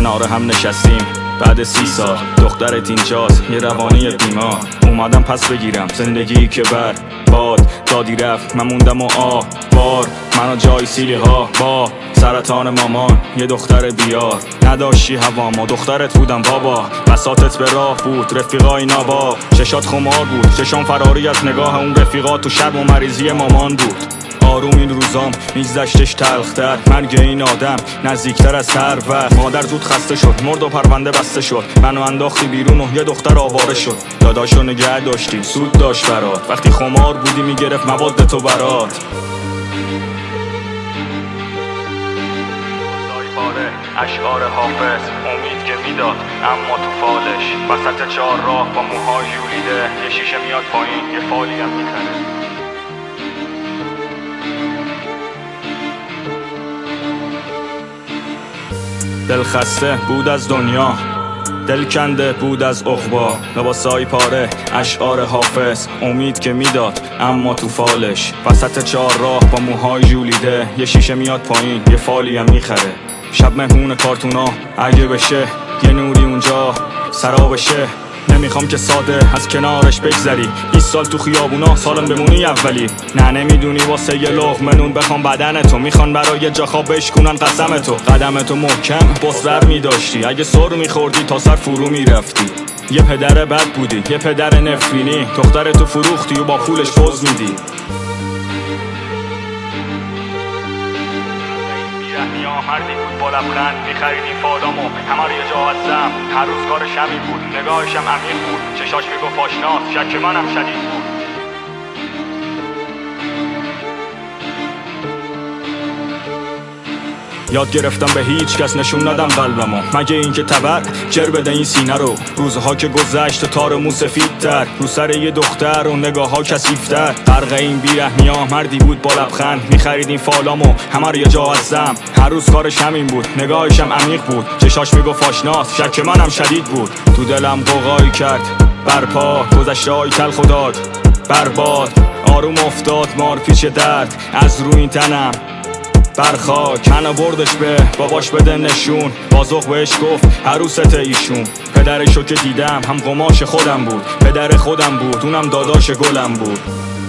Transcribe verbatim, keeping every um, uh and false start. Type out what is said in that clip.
کنار هم نشستیم بعد سی سال. دخترت اینجاست یه روانی بیمار، اومدم پس بگیرم زندگی که بر باد دادی رفت. من موندم و آه بار منو جای سیلی ها با سرطان مامان. یه دختر بیار نداشتی هوامو، دخترت بودم بابا. بساطت به راه بود رفیقای نابا، چشات خمار بود چشام فراری از نگاه اون رفیقا. تو شرم و مریضی مامان بود. آروم این روزام میگذشتش تلختر، مرگ این آدم نزدیکتر از هر وقت. مادر زود خسته شد مرد و پرونده بسته شد، منو انداختی بیرون و یه دختر آواره شد. داداشو نگه داشتی سود داشت برات، وقتی خمار بودی میگرفت مواد تو برات. اشعار حافظ امید که میداد اما تو فالش. وسط چهار راه با موهای ژولیده، یه شیشه میاد پایین یه فالی هم میخره. دل خسته بود از دنیا، دل کنده بود از عقبا. لباسای پاره اشعار حافظ امید که میداد اما تو فالش. وسط چهار راه با موهای ژولیده، یه شیشه میاد پایین یه فالی هم میخره. شب مهمون کارتونا اگه بشه یه نوری اونجا سرابشه. نمیخوام که ساده از کنارش بگذری، بیست سال تو خیابونا سالم بمونی اولی. نه نمیدونی واسه یه لقمه نون بخوام بدنتو، میخوان برای جا خواب بشکنن قسمتو. قدمتو محکم بسور میداشتی، اگه سر میخوردی تا سر فرو میرفتی. یه پدر بد بودی یه پدر نفرینی، دخترتو فروختی و با پولش پوز میدی. مردی بود با لبخند میخریدی فالامو، همه رو یه جا هستم. هر روز کارش همین بود، نگاهشم عمیق بود، چشاش میگفت آشناس، شک منم شدید بود. یاد گرفتم به هیچ کس نشون ندم قلبمو، مگه اینکه تبر جر بده این سینه رو. روزها که گذشت تار مو سفیدتر، رو سر یه دختر و نگاه ها کثیف‌تر. غرق این بیرحمیا مردی بود با لبخند میخرید این فالامو، همه رو یه جا هستم. هر روز کارش همین بود، نگاهشم عمیق بود، چشاش میگفت آشناس، شک منم شدید بود. تو دلم قوقایی کرد برپا، گذشته های تلخ و داد برباد. آروم افتاد مار پیش درد از روی این تنم بر خاک. منو بردش به باباش بده نشون، بازوق بهش گفت عروست ایشون. پدرشو که دیدم هم قماش خودم بود، پدر خودم بود اونم داداش گلم بود.